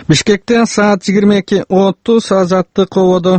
Бишкекте саат 22:30 азаттык ободу.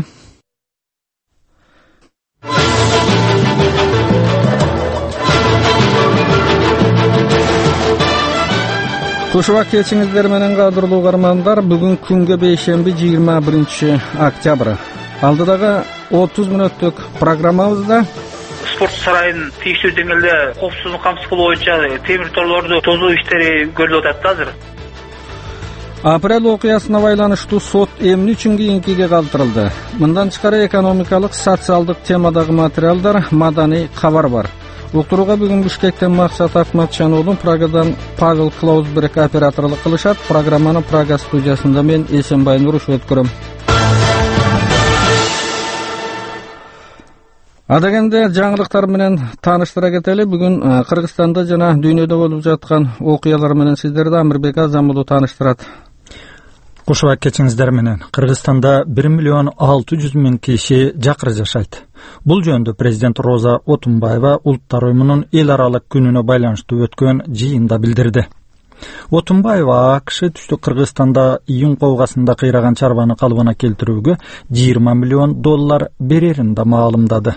Кушубак кечиңиздер менен кадырлуу угармандар, бүгүн күнгө бейшемби 21 октябрь. Алдыдагы 30 мүнөттүк программабызда спорт сарайынын тийиштүү деңгээлде коопсуздукту камсыз кылуу боюнча темир торлорду тозуу иштери көрүлүп атат да азыр. Апрель окуясына байланыштуу сот эмне үчүн кийинкиге калтырылды? Мындан тышкары экономикалык, социалдык темадагы материалдар, маданий кабар бар. Уктурууга бүгүн Бишкектен Максат Акматжан уулу, Прагадан Павел Клаусберг операторлук кылышат. Программаны Прага студиясында мен Эсенбай Нуруш өткөрөм. Адегенде жаңылыктар менен тааныштыра кетели. Бүгүн Кыргызстанда жана дүйнөдө болуп жаткан окуялар менен сиздерди Амирбек Азам уулу тааныштырат. Кушубак кечиңиздер менен. Кыргызстанда 1,6 миллион киши жакыр жашайт. Бул жөнүндө президент Роза Отунбаева Улуттар уюмунун эл аралык күнүнө байланыштуу өткөн жыйында билдирди. Отунбаева АКШ түштүк Кыргызстанда июнь ковгасында кыйраган чарбаны калыбына келтирүүгө $20 миллион берерин да маалымдады.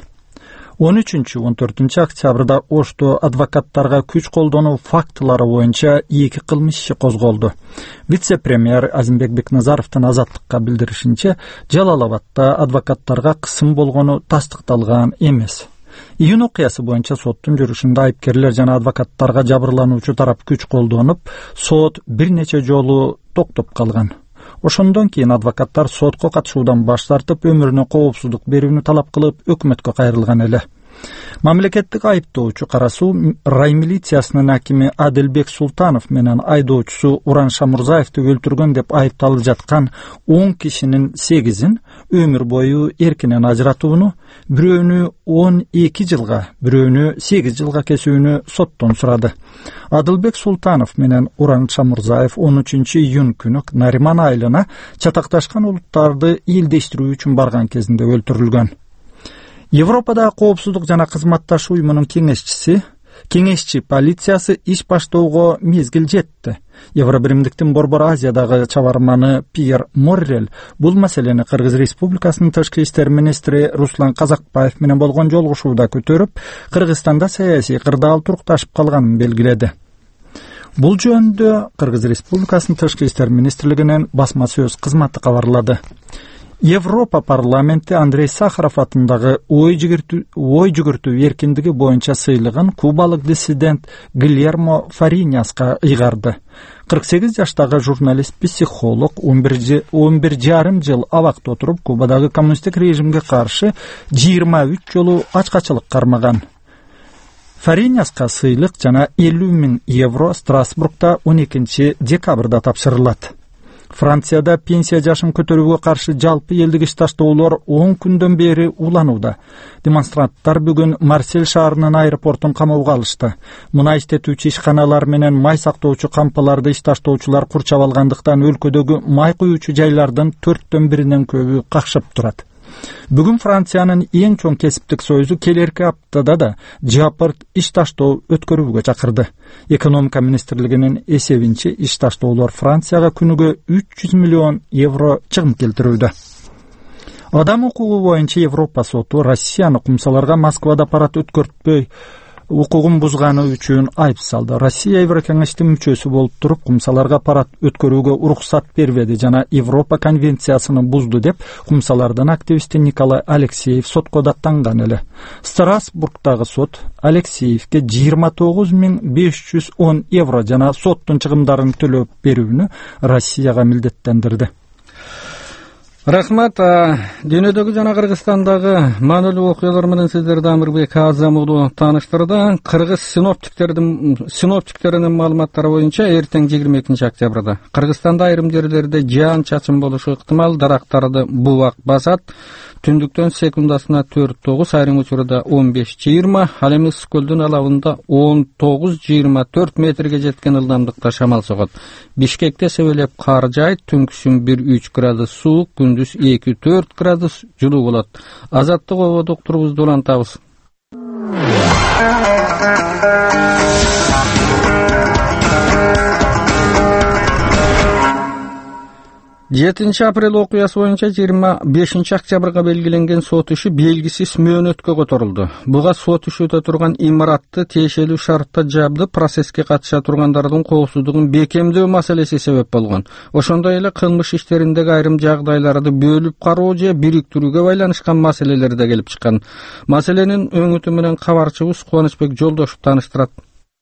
13-14 октябрда Ошто адвокаттарга күч колдонуу фактылары боюнча 2 кылмыш иши козголду. Вице-премьер Азимбек Бекназаровдун Азаттыкка билдиришинче, Жалал-Абадта адвокаттарга кысым болгону тастыкталган эмес. Июнь окуясы боюнча соттун жүрүшүндө айыпкерлер жана адвокаттарга жабырлануучу тарап күч колдонуп, сот бир нече жолу токтоп калган. Ошондон кийин адвокаттар сотко катышуудан баш тартып, өмүрүнө коопсуздук берүүнү талап кылып, өкмөткө кайрылган эле. Мамлекеттик айыптоочу Карасуу рай милициясынын акими Адилбек Султанов менен айдоочусу Уран Шамурзаевди өлтүргөн деп айыпталып жаткан 10 кишинин 8-ин өмүр бою эркинен ажыратууну, бирөөнү 12 жылга, бирөөнү 8 жылга кесүүнү соттон сурады. Адилбек Султанов менен Уран Шамурзаев 13 июнь күнү Нариман айылына чатакташкан улуттарды элдештирүү үчүн барган кезинде өлтүрүлгөн. Европада коопсуздук жана кызматташуу уюмунун кеңешчи полициясы иш баштоого мезгил жетти. Евробиримдиктин Борбор Азиядагы чабарманы Пьер Моррель бул маселени Кыргыз Республикасынын тышкы иштер министри Руслан Казакбаев менен болгон жолугушууда көтөрүп, Кыргызстанда саясий кырдаал турукташып калганын белгиледи. Бул жөнүндө Кыргыз Республикасынын тышкы иштер министрлигинин басма сөз кызматы кабарлады. Европа парламенти Андрей Сахаров атындагы ой жүгүртүү эркиндиги боюнча сыйлыгын кубалык диссидент Гильермо Фариньяска ыйгарды. 48 жаштагы журналист-психолог 11,5 жыл абакта отуруп, Кубадагы коммунисттик режимге каршы 23 жолу ачкачылык кармаган. Фариньяска сыйлык жана 50 000 евро Страсбургда 12 декабрда тапшырылат. Францияда пенсия жашын көтөрүүгө каршы жалпы элдик иш таштоолор 10 күндөн бери уланууда. Демонстранттар бүгүн Марсель шаарынын аэропортун камоого алышты. Мунай иштетүүчү ишканалар менен май сактоочу кампаларды иш таштоочулар курчап алгандыктан өлкөдөгү май куюучу жайлардын 4/1 көбү какшып турат. Бүгүн Франциянын эң чоң кесиптик союзу келерки аптада да жапырт иш таштоо өткөрүүгө чакырды. Экономика министрлигинин эсебинче иш таштоолор Францияга күнүгө 300 миллион евро чыгым келтирүүдө. Адам укугу боюнча Европа соту Россияны кумсаларга Москвада парад өткөртпөй укугун бузганы үчүн айып салды. Россия Еврокеңештин мүчөсү болуп туруп, кумсаларга парад өткөрүүгө уруксат бербеди жана Европа конвенциясын бузду деп кумсалардын активисти Николай Алексеев сотко даттанган эле. Страсбургдагы сот Алексеевке 29 510 евро жана соттун чыгымдарын төлөп берүүнү Россияга милдеттендирди. Рахмат. Дүйнөдөгү жана Кыргызстандагы маанилүү окуялар менен сиздерди Амирбек Азам уулу тааныштырды. Кыргыз синоптиктеринин маалыматтары боюнча эртең 22 октябрда Кыргызстанда айрым жерлерде жаан-чачын болушу ыктымал, дарактарды бубак басат. Түндүктөн секундасына 4-9, айрым учурда 15-20, ал эми Ысык көлдүн алабында 19-24 метрге жеткен ылдамдыкта шамал согот. Бишкекте себелеп кар жаайт, түнкүсүн 1-3 градус суук, күндүз 2-4 градус жылуу болот. Азаттык ободо уктурубузду улантабыз. 7 апрель окуясы боюнча 25 октябрга белгиленген сот иши белгисиз мөөнөткө которулду. Буга сот иши өтө турган имаратты тиешелүү шартта жабды процесске катыша тургандардын коопсуздугун бекемдөө маселеси себеп болгон. Ошондой эле кылмыш иштериндеги айрым жагдайларды бөлүп кароо же бириктирүүгө байланышкан маселелер да келип чыккан. Маселенин өңүтү менен кабарчыбыз Кубанычбек Жолдошов тааныштырат.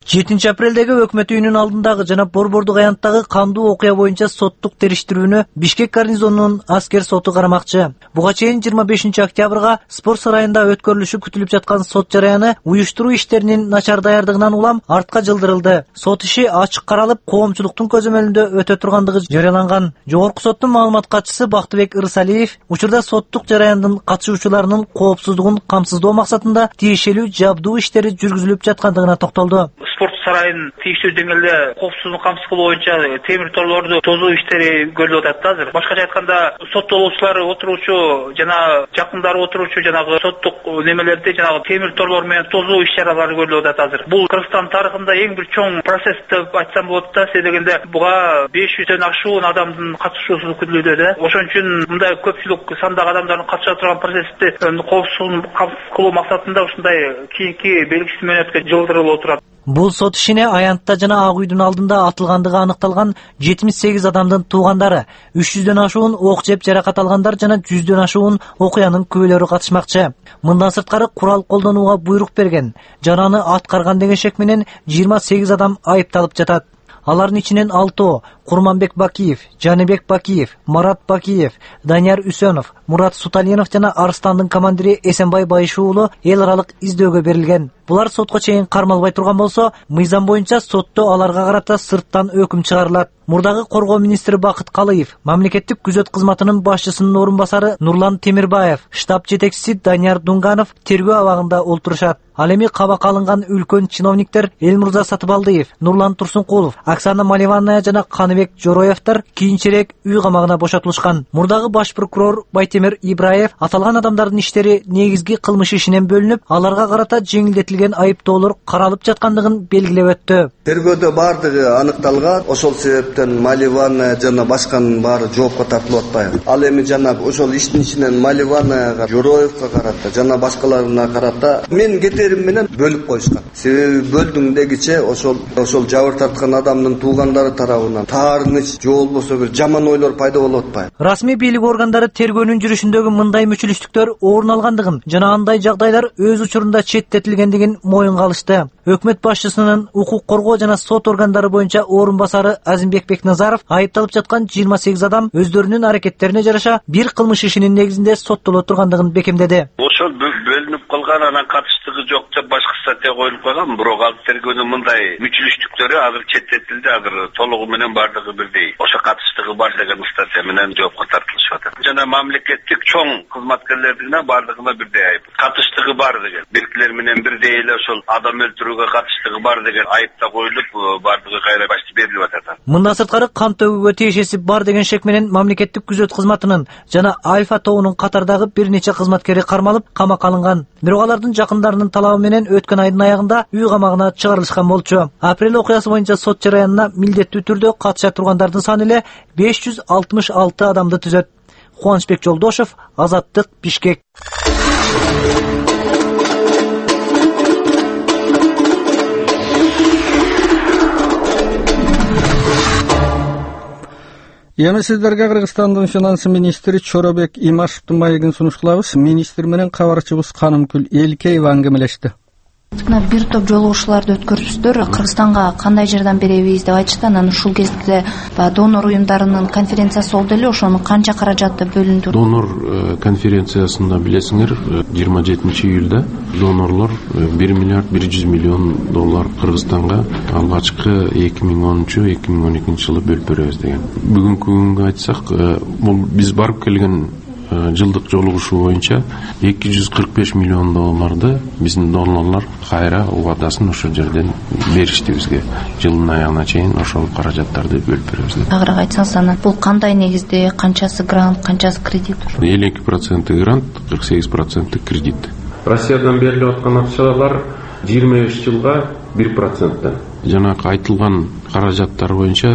7 апрелдеги өкмөт үйүнүн алдындагы жана Борбордук аянттагы кандуу окуя боюнча соттук териштирүүнү Бишкек гарнизонунун аскер соту карамакчы. Буга чейин 25 октябрга спорт сарайында өткөрүлүшү күтүлүп жаткан сот жараяны уюштуруу иштеринин начар даярдыгынан улам артка жылдырылды. Сот иши ачык каралып, коомчулуктун көзөмөлүндө өтө тургандыгы жарыяланган. Жогорку соттун маалымат катчысы Бактыбек Ырсалиев учурда соттук жараяндын катышуучуларынын коопсуздугун камсыздоо максатында тиешелүү жабдуу иштери жүргүзүлүп жаткандыгына токтолду. Спорт сарайын тийиштүү деңгээлде коопсуздук камсыздоо боюнча темир торлорду тозуу иштери көрүлүп атат азыр. Башкача айтканда, соттолуучулар отуруучу жана жакындары отуруучу жанагы соттук немелерде жанагы темир торлор менен тозуу иш-чаралары көрүлүп атат азыр. Бул Кыргызстан тарыхында эң бир чоң процесс деп айтсам болот да, себеби дегенде буга 500дөн ашуун адамдын катышуусу күтүлүүдө да. Ошон үчүн мындай көпчүлүк сандагы адамдардын катыша турган процессти коопсуздук камсыз кылуу максатында ушундай кийинки белгисиз мөөнөткө жылдырылып отурат. Бул сот ишине аянтта жана Ак үйдүн алдында атылгандыгы аныкталган 78 адамдын туугандары, 300дөн ашуун ок жеп жаракат алгандар жана 100дөн ашуун окуянын күбөлөрү катышмакчы. Мындан сырткары курал колдонууга буйрук берген жана аны аткарган деген шек менен 28 адам айыпталып жатат. Алардын ичинен 6 Курманбек Бакиев, Жаныбек Бакиев, Марат Бакиев, Данияр Үсөнов, Мурат Суталинов жана Арыстандын командири Эсенбай Байышы уулу эл аралык издөөгө берилген. Булар сотко чейин кармалбай турган болсо, мыйзам боюнча сотто аларга карата сырттан өкүм чыгарылат. Мурдагы коргоо министри Бакыт Калыев, мамлекеттик күзөт кызматынын башчысынын орун басары Нурлан Темирбаев, штаб жетекчиси Данияр Дунганов тергөө абагында олтурушат. Ал эми кабакка алынган үлкөн чиновниктер Элмурза Сатыбалдиев, Нурлан Турсункулов, Оксана Маливанная жана Каныбек Жороевдер кийинчерээк үй камагына бошотулушкан. Мурдагы баш прокурор Байтемир Ибраев аталган адамдардын иштери негизги кылмыш ишинен бөлүнүп, аларга карата жеңилдетилген айыптоолор каралып жаткандыгын белгилеп өттү. Тергөөдө бардыгы аныкталган, ошол себептен Маливанная жана башканын баары жоопко тартылып атпайбы. Ал эми жана ошол иштин ичинен Маливаннаяга, Жороевго карата жана башкаларына карата мен кетерим менен бөлүп коюшкан. Себеби бөлдүң дегиче ошол жабыр тарткан адамдын туугандары тарабынан таарыныч же болбосо бир жаман ойлор пайда болуп атпайбы. Расмий бийлик органдары тергөөнүн жүрүшүндөгү мындай мүчүлүштүктөр орун алгандыгын жана андай жагдайлар өз учурунда четтетилгендигин моюнга алышты. Өкмөт башчысынын укук коргоо жана сот органдары боюнча орун басары Азимбек Бекназаров айыпталып жаткан 28 адам өздөрүнүн аракеттерине жараша бир кылмыш ишинин негизинде соттоло тургандыгын бекемдеди. Ошол бөлүнүп калган анан катыштыгы жок деп башка статья коюлуп калган, бирок ал тергөөнүн мындай мүчүлүштүктөрү азыр четтетилди, азыр толугу менен бардыгы бирдей. Ошо катыштыгы бар деген статья менен жоопко тартылышып атат. Жана мамлекеттик чоң кызматкерлердин бардыгына бирдей айып. Катыштыгы бар деген. Биркилер менен бирдей эле ошол адам өлтүрүүгө катыштыгы бар деген айыпта коюлуп, бардыгы кайра башты берилип атат. Мындан сырткары кан төгүүгө тиешеси бар деген шек менен мамлекеттик күзөт кызматынын жана Альфа тобунун катардагы бир нече кызматкери кармалып, камакка алынган. Бирок алардын жакындарынын талабы менен өткөн айдын аягында үй камагына чыгарылышкан болчу. Апрель окуясы боюнча сот жараянына милдеттүү түрдө катыша тургандардын саны эле 566 адамды түзөт. Кубанычбек Жолдошов, Азаттык, Бишкек. Эми сиздерге Кыргызстандын финансы министри Чоробек Имашевдин маегин сунуш кылабыз. Министр менен кабарчыбыз Канымкүл Элкеева аңгемелешти. Бир топ жолугушууларды өткөрүпсүздөр. Кыргызстанга кандай жардам беребиз деп айтышты. Анан ушул кезде донор уюмдарынын конференциясы болду эле, ошонун канча каражаты бөлүндү? Донор конференциясында билесиңер, 27 июлда донорлор 1 миллиард 100 миллион доллар Кыргызстанга алгачкы 2013-2012 жылы бөлүп беребиз деген. Бүгүнкү күнгө айтсак, бул биз барып келген жылдык жолугушуу боюнча 245 миллион долларды биздин донорлор кайра убадасын ошол жерден беришти бизге. Жылдын аягына чейин ошол каражаттарды бөлүп беребиз деп. Агыраак айтсаңыз, анан бул кандай негизде, канчасы грант, канчасы кредит? 52% грант, 48% кредит. Россиядан берилип аткан акчалар 25 жылга 1%. Жанагы айтылган каражаттар боюнча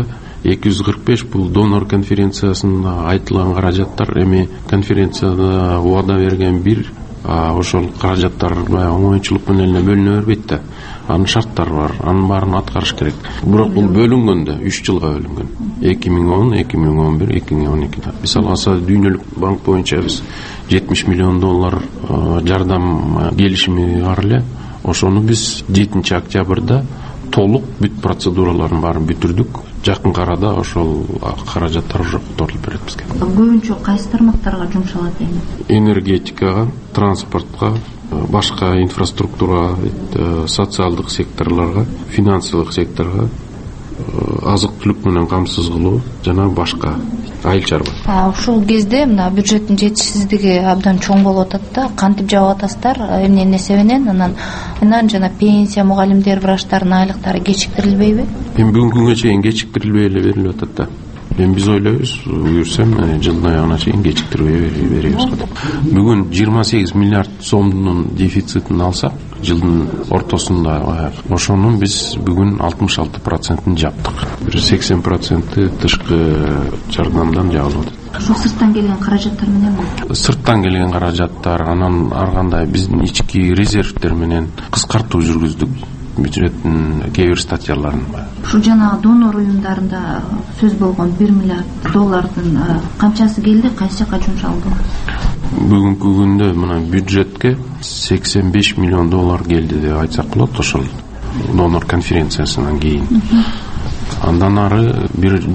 245 бул донор конференциясында айтылган каражаттар. Эми конференцияда убада берген бир ошол каражаттар оңойчулук менен эле бөлүнө бербейт да. Анын шарттары бар, анын баарын аткарыш керек. Бирок бул бөлүнгөндө 3 жылга бөлүнгөн. 2010, 2011, 2012. Мисалы алсак, дүйнөлүк банк боюнча биз $70 миллион жардам келишими бар эле. Ошону биз 7 октябрда толук бүт процедураларын баарын бүтүрдүк. Жакын арада ошол каражаттар уже которулуп берет бизге. Көбүнчө кайсы тармактарга жумшалат эми? Энергетикага, транспортко, башка инфраструктурага, социалдык секторлорго, финансылык секторго, азык-түлүк менен камсыз кылуу жана башка айыл чарба. Ушул кезде мына бюджеттин жетишсиздиги абдан чоң болуп атат да. Кантип жаап атасыздар? Эмненин эсебинен? Анан жана пенсия, мугалимдер, врачтардын айлыктары кечиктирилбейби? Эми бүгүнкү күнгө чейин кечиктирилбей эле берилип атат да. Эми биз ойлойбуз, буюрсам жылдын аягына чейин кечиктирбей беребиз го деп. Бүгүн 28 миллиард сомдун дефицитин алсак, жылдын ортосунда ошонун биз бүгүн 66%-ын жаптык. 80% тышкы жардамдан жабылып атат. Ошо сырттан келген каражаттар мененби? Сырттан келген каражаттар, анан ар кандай биздин ички резервдер менен кыскартуу жүргүздүк. Бюджеттин кээ бир статьяларын. Ушу жана донор уюмдарында сөз болгон $1 миллиард канчасы келди, кайсы жака жумшалды? Бүгүнкү күндө мына бюджетке $85 миллион келди деп айтсак болот, ошол донор конференциясынан кийин. Андан ары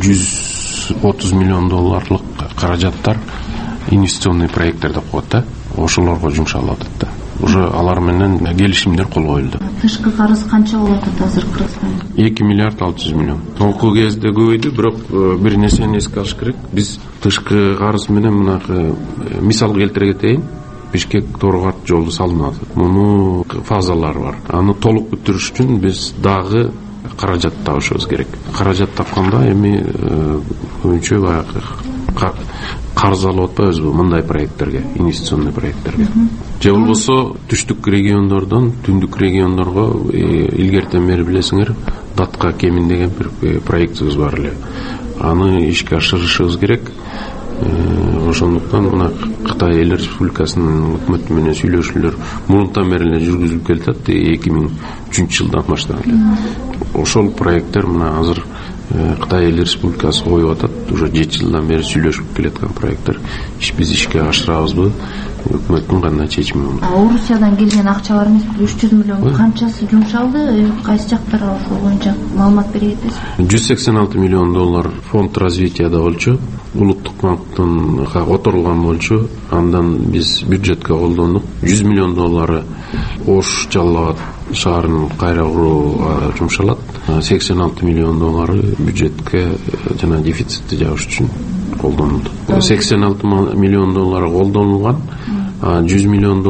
$130 миллион каражаттар инвестиционный проекттер деп коет да. Ошолорго жумшалып атат да. Уже алар менен келишимдер кол коюлду. Тышкы карыз канча болот азыр Кыргызстанда? $2 миллиард 600 миллион. Соңку кезде көбөйдү, бирок бир нерсени эске алыш керек. Биз тышкы карыз менен мынакы мисал келтире кетейин. Бишкек Торгат жолу салынып атат. Муну фазалары бар. Аны толук бүтүрүш үчүн биз дагы каражат табышыбыз керек. Каражат тапканда эми көбүнчө баягы карыз алып атпайбызбы мындай проекттерге, инвестиционный проекттерге. Же болбосо түштүк региондордон түндүк региондорго илгертен бери билесиңер, датка кемин деген бир проектибиз бар эле. Аны ишке ашырышыбыз керек. Ошондуктан мына Кытай Эл Республикасынын өкмөтү менен сүйлөшүүлөр мурунтан бери эле жүргүзүлүп келатат, 2003 жылдан баштап эле. Ошол проекттер мына азыр Кытай Эл Республикасы коюп атат, уже 7 жылдан бери сүйлөшүп келаткан проекттер. Биз ишке ашырабызбы? Өкмөттүн кандай чечими болот? Орусиядан келген акчалар эмес, 300 миллион канчасы жумшалды? Кайсы жактарга ошол боюнча маалымат бере кетесиз? $186 миллион фонд развитияда болчу, улуттук банктан которулган болчу. Андан биз бюджетке колдондук. $100 миллион Ош Жалал Абад шаарынын кайра курууга жумшалат. $86 миллион бюджетке жана дефицитти жабыш үчүн колдонулду. $86 миллион колдонулган, $100 миллион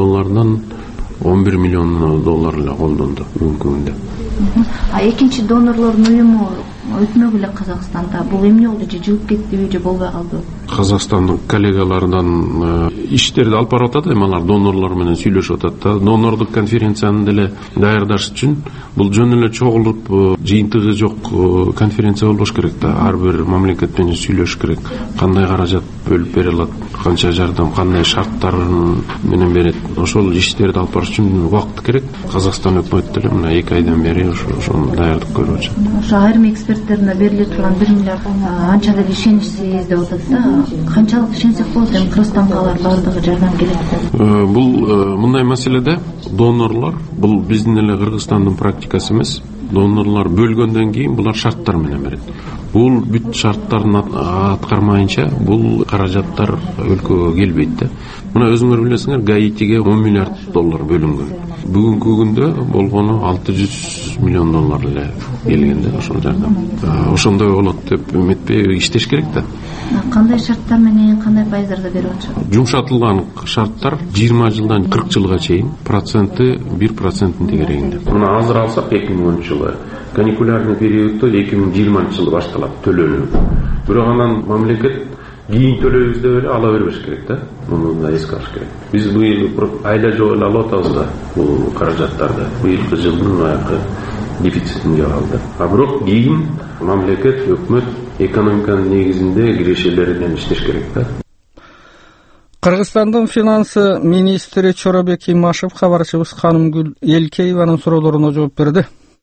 $11 миллион эле колдонду бүгүнкү күндө. Экинчи донорлордун уюму өтмөк эле Казакстанда. Бул эмне болду? Же жылып кеттиби, же болбой калды? Казакстандык коллегалардан иштерди алып барып атат, эми алар донорлор менен сүйлөшүп атат да. Донорлук конференцияны деле даярдаш үчүн бул жөн эле чогулуп, жыйынтыгы жок конференция болбош керек да. Ар бир мамлекет менен сүйлөшүш керек. Кандай каражат бөлүп бере алат, канча жардам, кандай шарттар менен берет. Ошол иштерди алып барыш үчүн убакыт керек. Казакстан өкмөтү деле мына 2 айдан бери ошону даярдык көрүп атат. Ошо айрым эксперттерине бериле турган $1 миллиард анча деле ишеничсиз деп атат да. Канчалык ишенсек болот? Эми Кыргызстанга алар баардыгы жардам келет. Бул мындай маселеде донорлор, бул биздин эле Кыргызстандын практикасы эмес. Донорлор бөлгөндөн кийин булар шарттар менен берет. Бул бүт шарттарын аткармайынча бул каражаттар өлкөгө келбейт да. Мына өзүңөр билесиңер, Гаитиге $10 миллиард бөлүнгөн. Бүгүнкү күндө болгону $600 миллион эле келген да ошол жардам. Ошондой болот деп үмүттөй иштеш керек да. Кандай шарттар менен, кандай пайыздарда берип атышат? Жумшатылган шарттар 20 жылдан 40 жылга чейин проценти 1%-ын тегерегинде. Мына азыр алсак 2010 жылы каникулярный периодто 2020 жылы башталат төлөнүү. Бирок анан мамлекет кийин төлөйбүз деп эле ала бербеш керек да. Муну да эске алыш керек. Биз быйыл айла жол алып атабыз да бул каражаттарды. Быйылкы жылдын аягы дефицитин жаралды. Бирок кийин мамлекет, өкмөт экономиканын негизинде кирешелеринен иштеш керек да. Кыргызстандын финансы министри Чоробек Имашев кабарчыбыз Ханымгүл Элкееванын суроолоруна жооп берди.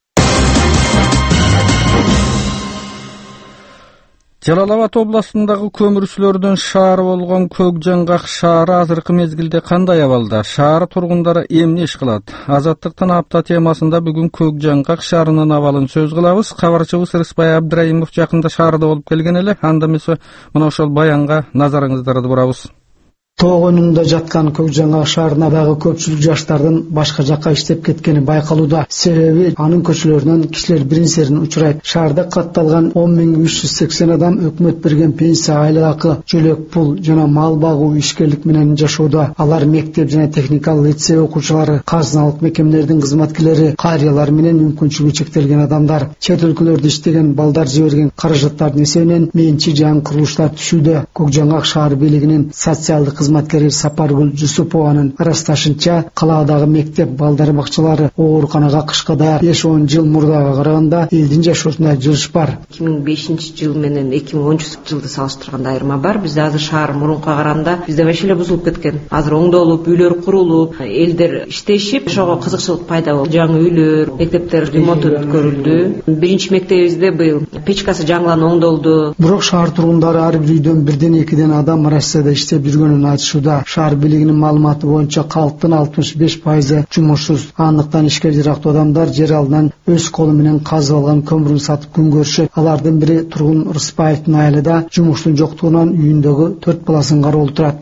Жалал Абад областындагы көмүрчүлөрдүн шаары болгон Көк Жаңгак шаары азыркы мезгилде кандай абалда? Шаар тургундары эмне иш кылат? Азаттыктын апта темасында бүгүн Көк Жаңгак шаарынын абалын сөз кылабыз. Кабарчыбыз Рыспай Абдраимов жакында шаарда болуп келген эле. Анда эмесе мына ошол баянга назарыңыздарды бурабыз. Тоо койнунда жаткан Көк Жаңгак шаарына дагы көпчүлүк жаштардын башка жакка иштеп кеткени байкалууда. Себеби анын көчөлөрүнөн кишилер бирин-серин учурайт. Шаарда катталган 10.380 адам өкмөт берген пенсия, айлык акы, жөлөк пул жана мал багуу ишкерлик менен жашоодо. Алар мектеп жана техникалык лицей окуучулары, казыналык мекемелердин кызматкерлери, карыялар менен мүмкүнчүлүгү чектелген адамдар. Чет өлкөлөрдө иштеген балдар жиберген каражаттардын эсебинен менчи жан курулуштар түшүүдө. Көк Жаңгак шаар бийлигинин социалдык кызматкери Сапаргүл Жусупованын ырасташынча, калаадагы мектеп, балдар бакчалары, ооруканага кышкада 5-10 жыл мурдага караганда элдин жашоосунда жылыш бар. 2005-жыл менен 2010-жылды салыштырганда айырма бар. Бизде азыр шаар мурункуга караганда бизде вообще бузулуп кеткен. Азыр оңдолуп, үйлөр курулуп, элдер иштешип, ошого кызыкчылык пайда болду. Жаңы үйлөр, мектептер ремонт өткөрүлдү. Биринчи мектебибизде быйыл печкасы жаңыланып оңдолду. Бирок шаар тургундары ар бир үйдөн 1-2 адам Россияда иштеп жүргөнүн айтышууда. Шаар бийлигинин маалыматы боюнча калктын 65% жумушсуз. Андыктан ишке жарактуу адамдар жер алдынан өз колу менен казып алган көмүрүн сатып күн көрүшөт. Алардын бири тургун Рыспаевдин айылында жумуштун жоктугунан үйүндөгү 4 баласын кароолу турат.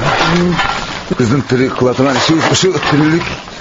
Биздин тирик кылатыган ишибиз ушу тирилик.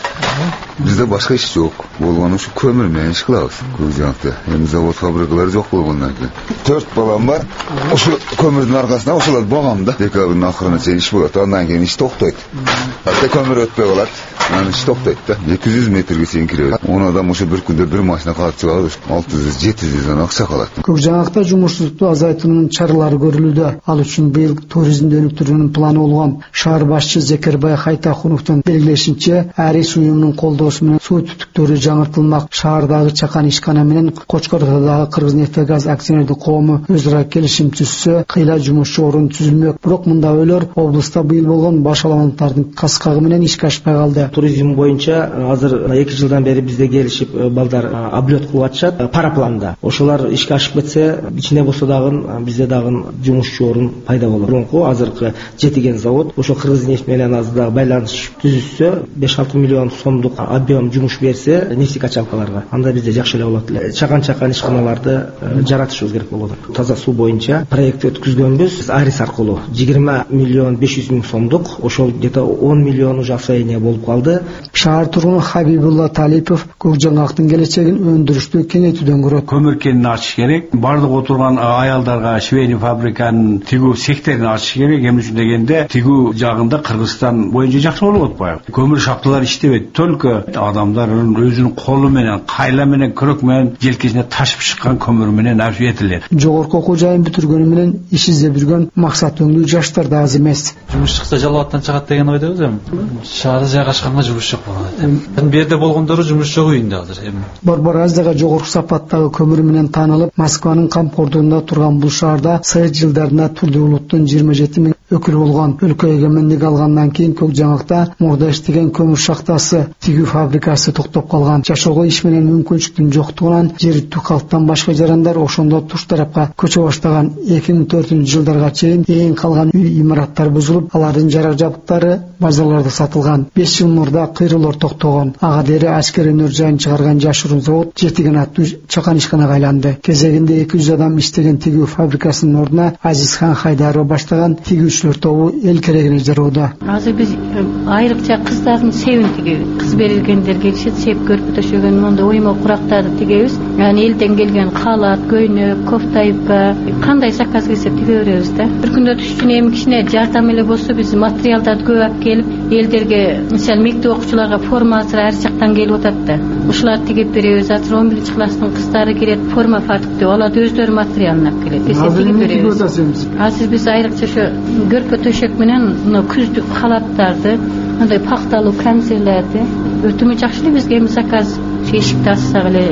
Бизде башка иш жок. Болгону ушу көмүр менен иш кылабыз. Көк Жаңгакта эми завод фабрикалар жок болгондон кийин 4 балам бар. Ушу көмүрдүн аркасында ошолор багамда. Декабрдын акырына чейин иш болот. Андан кийин иш токтойт. Атта көмүр өтпөй калат. Анан иш токтойт да. 200 метрге чейин кирет. 10 адам ушу бир күндө бир машина калып чыгат. 600-700 акча калат. Көк Жаңгакта жумушсуздукту азайтуунун чаралары көрүлүүдө. Ал үчүн быйыл туризмди өнүктүрүүнүн планы болгон. Шаар башчы Зекербай Хайтахуновдун белгилешинче, Арис уюмунун колдоосу менен суу түтүктөрү жаңыртылмак. Шаардагы чакан ишкана менен Кочкордогу Кыргыз-Нефтегаз акционердик коому өз ара келишим түзсө, кыйла жумушчу орун түзүлмөк. Бирок мында ойлор облуста быйыл болгон баш аламандардын каскагы менен ишке ашпай калды. Туризм боюнча азыр 2 жылдан бери бизде келишип балдар облет кылып атышат парапланда. Ошолар ишке ашып кетсе, ичинде болсо дагы бизде дагы жумушчу орун пайда болот. Мурунку азыркы жетиген завод ошо Кыргыз-Нефть менен азыр байланыш түзүлсө, 5-6 миллион сомдук объем жумуш берсе, нефтекачалкаларга, анда бизде жакшы эле болот. Чакан ишканаларды жаратышыбыз керек болот. Таза суу боюнча проект өткүзгөнбүз. Арис аркылуу 20 миллион 500 миң сомдук, ошол где-то 10 миллион уже освоение болуп калды. Шаар тургуну Хабибулла Талипов Көк Жаңгактын келечегин өндүрүштү кеңейтүүдөн көрөт. Көмүр кенин ачыш керек. Бардык отурган аялдарга швейный фабриканын тигүү секторун ачыш керек. Эмне үчүн дегенде, тигүү жагында Кыргызстан боюнча жакшы болуп атпайбы? Көмүр шахталар иштебейт. Только адамдар өзүнүн колу менен, кайла менен, күрөк менен желкесине ташып чыккан көмүр менен арзу этилет. Жогорку окуу жайын бүтүргөнү менен иш издеп жүргөн максат өңдүү жаштар да аз эмес. Жумуш чыкса Жалал Абадтан чыгат деген ойдобуз эми. Шаарда жайгашканга жумуш жок болот. Бу жерде болгондору жумуш жок үйүндө азыр эми. Борбор Азияга жогорку сапаттагы көмүр менен таанылып, Москванын камкордугунда турган бул шаарда Совет жылдарында түрдүү улуттун 27 миң өкүлү болгон. Өлкө эгемендик алгандан кийин Көк Жаңгакта мурда иштеген көмүр шахтасы, тигүү фабрикасы токтоп калган. Жашоого иш менен мүмкүнчүлүктүн жоктугунан жергиликтүү калктан башка жарандар ошондо туш тарапка көчө баштаган. 2004-жылдарга чейин эң калган үй имараттар бузулуп, алардын жарак жабдыктары базарларда сатылган. 5 жыл мурда кыйроолор токтогон. Ага дере аскер өнөр жайын чыгарган жашыруун завод жетиген аттуу чакан ишканага айланды. Кезегинде 200 адам иштеген тигүү фабрикасынын ордуна Азизхан Хайдаров баштаган тигүүчүлөр тобу эл керегине жароодо. Азыр биз айрыкча кыздардын себин тигебиз. Кыз берилгендер келишет, сеп көрпө төшөгөн монда ойма курактарды тигебиз. Яны элден келген халат, көйнөк, кофтайка, кандай заказ келсе тиге беребиз да. Бир күндө түштүн эми кичине жардам эле болсо биз материалдарды көп алып келип, элдерге, мисалы мектеп окуучуларга форма азыр ар жактан келип атат да. Ушуларды тигип беребиз. Азыр 11-класстын кыздары келет, форма фартып деп, алар өздөрү материалын алып келет. Биз тигип беребиз. Азыр биз айрыкча ошо көрпө төшөк менен мына күздүк халаттарды, андай пакталуу камзерлерди өтүмү жакшы эле бизге эми заказ эшикти ачсак эле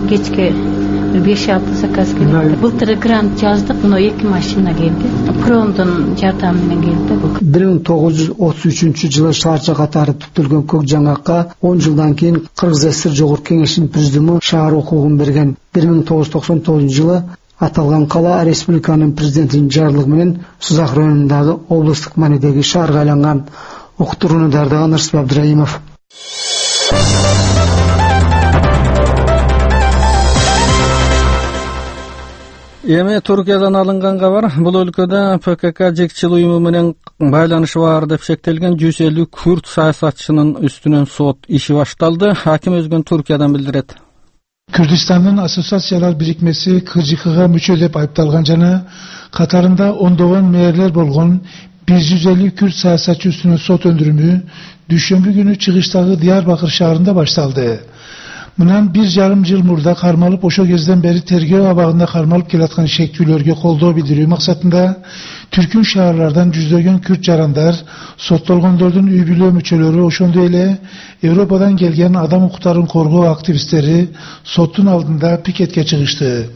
кечке 5-6 заказ келди. Былтыр грант жаздык, мына 2 машина келди. Промдун жардамы менен келди. 1933-жылы шаарча катары түптөлгөн Көк Жаңакка 10 жылдан кийин Кыргыз ССР Жогорку Кеңешинин президиуму шаар укугун берген. 1999-жылы аталган кала республиканын президентинин жарлыгы менен Сузак районундагы облустук маанидеги шаарга айланган. Уктурууну даярдаган Ырсып Абдыраимов. Эми Туркиядан алынган кабар, бул өлкөдө ПКК жекчил уюму менен байланышы бар деп шектелген 150 күрд саясатчынын үстүнөн сот иши башталды. Хаким Өзгөн Туркиядан билдирет. Kürdistan'ın Asosiasiyalar Birikmesi KJK'ga müçö dep ayıptalgan jana katarında ondoğun meýerler bolgon 150 Kürt siyasatçı üstüne sot öndürümü düşenbi günü çıgıştagı Diyarbakır şaharında baştaldı. Mınan 1,5 yıl murda karmalıp oşo gezden beri tergöw abagında karmalıp kelatkan şektүүлөрgө koldow bildirүү maksatında Türkün şaharlardan yüzdөгөн Kürt jarandar, sottolgondordun üy bilөө müçölörü oşondoy ele Evropadan gelgen adam hukuklarını korgoo aktivistleri sottun aldında piketke çıgıştı.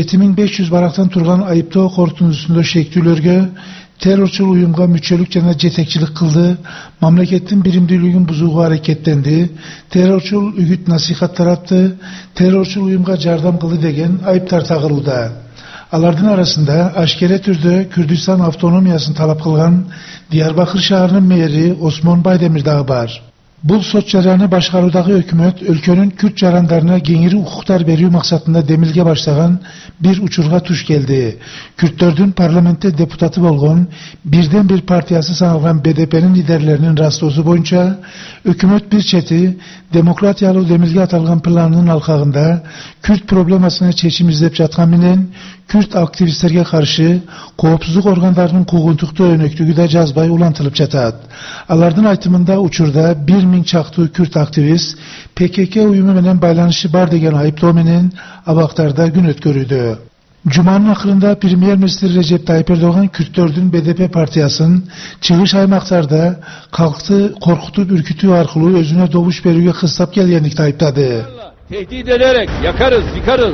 7500 baraktan turgan ayıptoo korkutunusunda şektүүлөрgö terörçül uyumga müçölük jana jetekçilik kıldı, mamleketin birimdүүлүгүн buzuğu hareketlendi, terörçül ügüt nasihat taratты, terörçül uyumga jardam kıldı degen ayıptar tağırıldı. Alardın arasında aşkere türde Kürdistan avtonomiyasını talap kılgan Diyarbakır şaharının meyeri Osman Baydemir dağı var. Bu sot jarany başkarudağı hökümet ülkenin Kürt jarandarına gengiri hukuklar berүү maksatında demilge başlagan bir uçurga tuş geldi. Kürttördün parlamente deputatı bolgon birden bir partiyası sanılgan BDP'nin liderlerinin rastoosu boyunca hökümet bir çeti demokratiyalı demilge atalgan planının alkağında Kürt problemasına çeşim izlep jatkan menen Kürt aktivistlerge karşı koopsuzluk organlarının kuguntukta önöktügü de jazbay ulantılıp jatat. Alardın aytımında uçurda 1000 çaktуу Kürt aktivist PKK uyumu menen baylanışı bar degen ayıptoo menen abaktarda gün ötkörүүдө. Cuma'nın akırında Premier Minister Recep Tayyip Erdoğan Kürttördün BDP partiyasının çıgış aymaktarda kalktı korkutup ürkütүү arkılуу özüne doğuş berүүgө kыстап gelgenlikte ayıptadı. Tehdit ederek yakarız, yıkarız,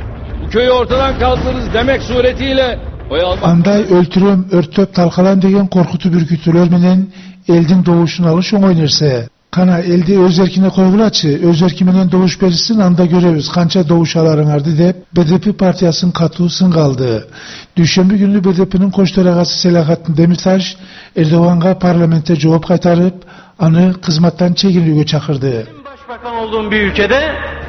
bu köyü ortadan kaldırırız demek suretiyle Anday öltürüm, örtöp talkalan degen korkutup ürkütүүлөр menen eldin doğuşunu alış oynarsa. Kana elde öz erkine koygulaçı, öz erki menen doğuş berissin anda görevіз kança doğuş alarınardı dep BDP partiyasının katılısın kaldı. Düşenbi günlü BDP'nin koş delegası Selahattin Demirtaş Erdoğan'a parlamente cevap kaytarıp anı kızmattan çekilүүgө çakırdı. Başbakan olduğum bir ülkede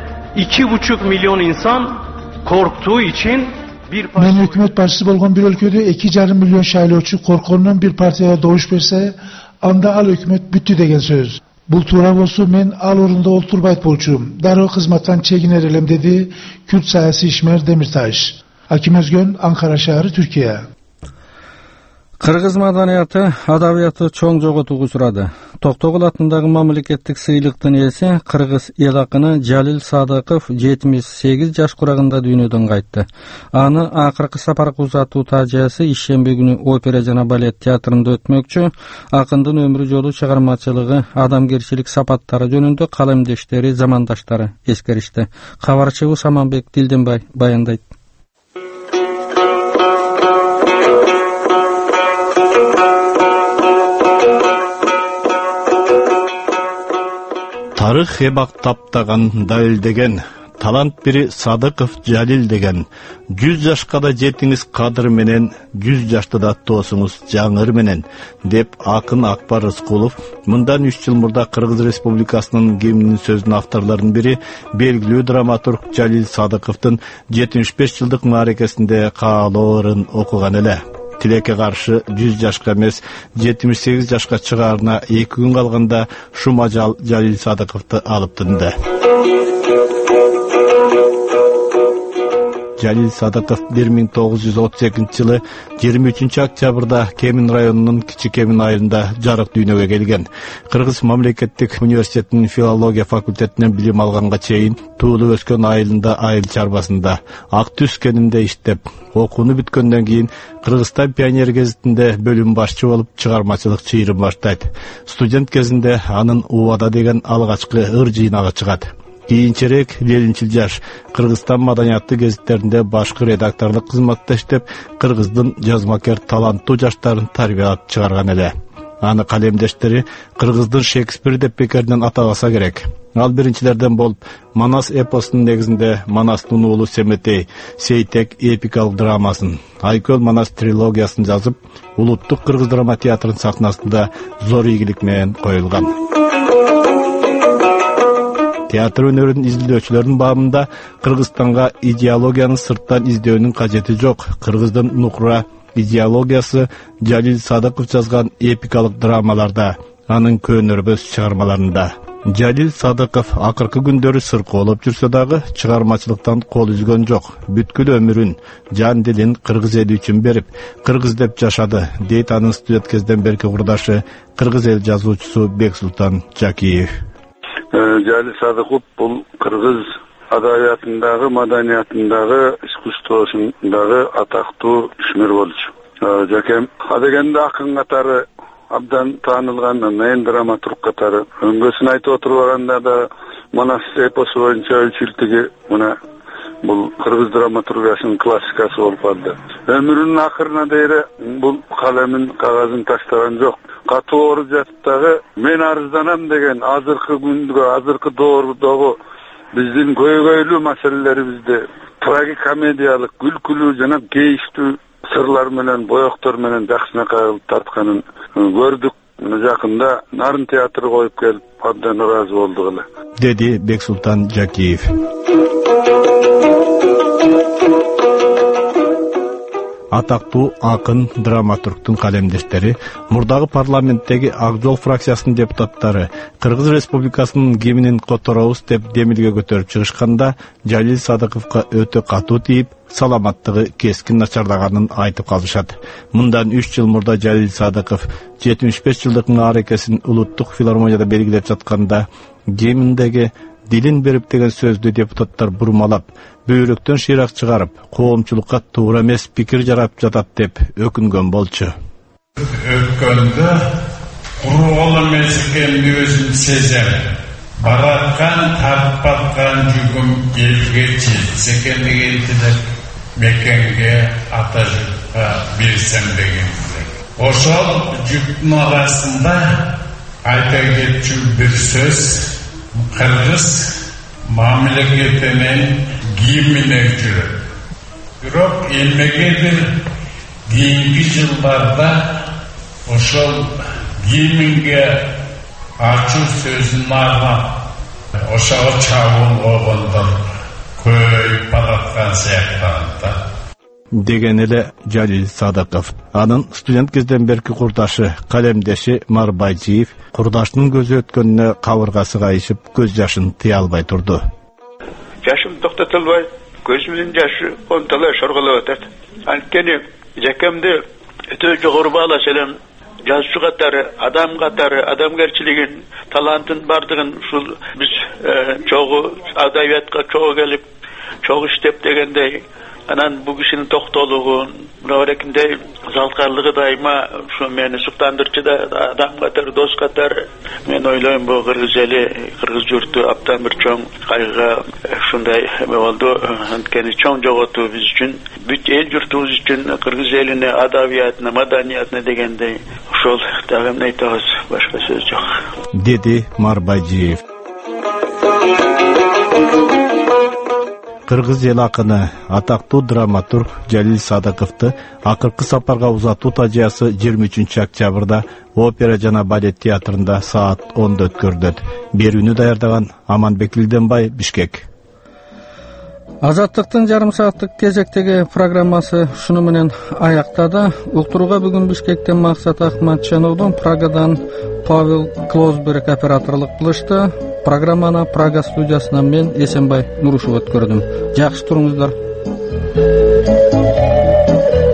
2,5 milyon insan korktuğu için Men hükümet başçısı bolgon bir ülkede 2,5 milyon şaýloçu korkonundan bir partiyaya doğuş berse anda al hükümet büttü degen söz. Bul tuura bolsa men al orunda olturbayt bolçum. Daroo kızmattan çeginer elem dedi Kürt sayasi işmer Demirtaş. Hakim Özgön, Ankara şahары, Türkiye. Kırgız madaniyatı, adabiyatı çoğun jogotууга surady. Toktogul atındagı mamlekettik sыйлыктын ээси Kırgız el akını Jalil Sadıkov 78 jaş kuragında dünýöden gaýtdy. Any akyrky saparga uzatуу tajyasy işşembe günü opera jana balet teatrynda ötmökçü. Akındын ömrü jolu çygarmaçylygy, adamgerçilik sapattary jönündө kalemdeşleri, zamandaşları eskerişdi. Habarçy Samanbek Dildenbay bayandaýt. Tarık ebak taptagan dalildegen, talant biri Sadıkov Jalil degen, 100 yaşka da jetiňiz kadır menen, 100 yaşta da tosuňuz jaňyr menen, dep Akın Akbar Ryskulov, mından 3 yıl murda Kırgız Respublikasynyň geminin sözünün awtorlarynyň biri, belgilүү dramaturg Jalil Sadıkov'dun 75 yıldık marekesinde kaaloryn okugan ele. Tileke karşı 100 yaşka emes 78 yaşka çıgarına 2 gün kalganda şu majal Jalil Sadıkov'du alıp döndü. Jalil Sadıkov 1932 yılı 23 oktyabrda Kemin rayonunun Kiçik Kemin ayında jarık düýnöge gelgen. Kırgız Mamleketlik Üniversitetinin Filologiya fakültetinden bilim alganga çeyin tuğulu ösken ayılında ayıl çarbasında Aktüs keninde iştep okunu bitkenden keyin Kırgızstan Pioner gezetinde bölüm başçı olup çıgarmaçılık çyýrym başlaýdy. Student kezinde anın Uvada degen algaçkı ır jynagy çygat. Кийинчерээк Ленинчил жаш Кыргызстан маданияты гезиттеринде башкы редакторлук кызматта иштеп, кыргыздын жазмакер таланттуу жаштарын тарбиялап чыгарган эле. Аны калемдештери кыргыздын Шекспир деп бекеринен атабаса керек. Ал биринчилерден болуп, Манас эпосунун негизинде Манастын уулу Семетей Сейтек эпикалык драмасын, Айкөл Манас трилогиясын жазып, улуттук кыргыз драма театрынын сахнасында зор ийгилик менен коюлган. Театр өнөрүнүн изилдөөчүлөрүнүн бабында Кыргызстанга идеологияны сырттан издөөнүн кажети жок. Кыргыздын нукра идеологиясы Жалил Садыков жазган эпикалык драмаларда, анын көөнөрбөс чыгармаларында. Жалил Садыков акыркы күндөрү сыркоолоп жүрсө дагы чыгармачылыктан кол үзгөн жок. Бүткүл өмүрүн, жан дилин кыргыз эли үчүн берип, кыргыз деп жашады, дейт анын студент кезден берки курдашы, кыргыз эл жазуучусу Бексултан Жакиев. Жалил Садыков бул кыргыз адабиятындагы, маданиятындагы, искусствосундагы атактуу ишмер болчу. Жакем адегенде акын катары абдан таанылган, мен драматург катары өңгөсүн айтып отурганда да Манас эпосу боюнча үчүлтүгү мына бул кыргыз драматургиясынын классикасы болуп калды. Өмүрүнүн акырына дейре бул калемин, кагазын таштаган жок. Катуу ооруп жатып дагы мен арызданам деген азыркы күндөгү, азыркы доордогу биздин көйгөйлүү маселелерибизди трагикомедиялык, күлкүлүү жана кейиштүү сырлар менен, боектор менен жакшынакай кылып тартканын көрдүк. Жакында Нарын театры коюп келип, абдан ыраазы болдук эле, деди Бексултан Жакиев. Атактуу акын, драматургтун калемдештери, мурдагы парламенттеги Ак Жол фракциясынын депутаттары Кыргыз Республикасынын гимнин которобуз деп демилге көтөрүп чыгышканда Жалил Садыковго өтө катуу тийип, саламаттыгы кескин начардаганын айтып калышат. Мындан 3 жыл мурда Жалил Садыков 75 жылдык аарекесин улуттук филармонияда белгилеп жатканда гимндеги дилин берип деген сөздү депутаттар бурмалап, бөйрөктөн шыйрак чыгарып, коомчулукка туура эмес пикир жарап жатат деп өкүнгөн болчу. Өткөндө куру кол эмес экенин өзүм сезем. Бараткан, тарпаткан жүгүм элге жетсе экен дегендилер, мекенге, ата журтка берсем дегендилер. Ошол жүктүн арасында айта кетчү бир сөз, кыргыз мамлекетинин гимнине жүрөт. Бирок эмнегедир кийинки жылдарда ошол гимнге ачуу сөзүн арнап ошого чабуул койгондор көбөйүп бараткан сыяктанат деген эле Жалил Садыков. Анын студент кезден берки курдашы, калемдеши Марбайжиев курдашынын көзү өткөнүнө кабыргасы кайышып, көз жашын тыя албай турду. Жашым токтотулбай, көзүмдүн жашы онталай шорголоп атат. Анткени жакемди өтө жогору баалаш элем. Жазуучу катары, адамгерчилигин, талантын бардыгын ушул биз чогуу адабиятка чогуу келип, чогуу иштеп дегендей, анан бул кишинин токтоолугу, мынабарекиндей залткарлыгы дайыма ушу мени суктандырчу да, адам катары, дос катары. Мен ойлойм, бул кыргыз эли, кыргыз журту абдан бир чоң кайгыга ушундай болду. Анткени чоң жоготуу биз үчүн, бүт эл журтубуз үчүн, кыргыз элине, адабиятына, маданиятына дегендей. Ошол дагы эмне айтабыз, башка сөз жок, деди Марбайжиев. Кыргыз эл акыны, атактуу драматург Жалил Садыковду акыркы сапарга узатуу тажыясы 23 октябрда опера жана балет театрында саат 10 өткөрүлөт. Берүүнү даярдаган Аманбек Илденбай, Бишкек. Азаттыктын жарым сааттык кезектеги программасы ушуну менен аяктады. Уктурууга бүгүн Бишкектен Максат Ахматжановдун, Прагадан Павел Клосберг операторлук кылышты. Программаны Прага студиясынан мен Эсенбай Нурушев өткөрдүм. Жакшы туруңуздар.